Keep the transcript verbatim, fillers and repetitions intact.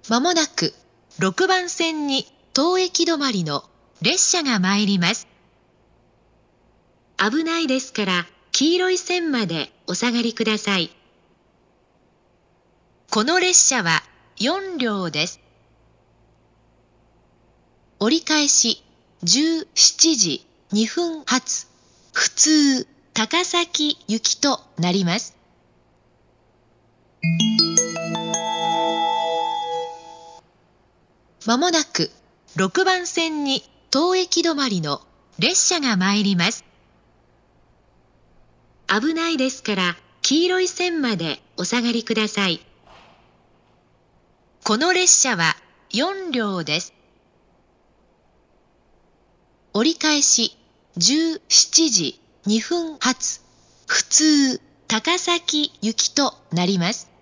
まもなくろくばん線に当駅止まりの列車が参ります。危ないですから黄色い線までお下がりください。この列車はよんりょうです。折り返しじゅうしちじにふん発普通高崎行きとなります。まもなくろくばん線に当駅止まりの列車が参ります。危ないですから黄色い線までお下がりください。この列車はよんりょうです。折り返しじゅうしちじにふん発普通高崎行きとなります。